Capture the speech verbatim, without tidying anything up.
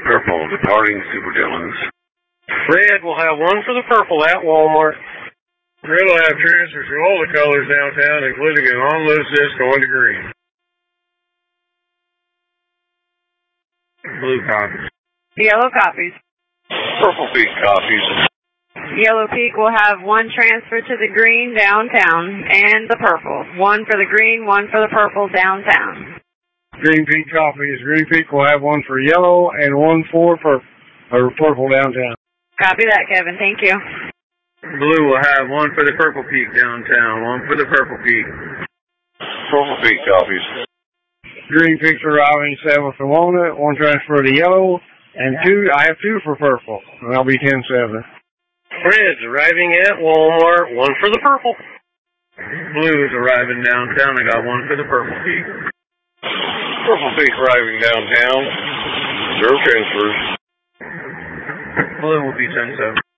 Purple departing Super Dillons. Red will have one for the purple at Walmart. Red will have transfers to all the colors downtown, including an on-loose disc going to green. Blue copies. Yellow copies. Purple Peak copies. Yellow Peak will have one transfer to the green downtown and the purple. One for the green, one for the purple downtown. Green Peak copies. Green Peak will have one for yellow and one for purple, or purple downtown. Copy that, Kevin. Thank you. Blue will have one for the Purple Peak downtown, one for the Purple Peak. Purple Peak copies. Green Peak's arriving seven for Walnut, one transfer to yellow, and two, I have two for purple, and I'll be ten seven. Red's arriving at Walmart, one for the purple. Blue's arriving downtown, I got one for the Purple Peak. Purple Peak arriving downtown. Zero transfers. Blue will be ten seven.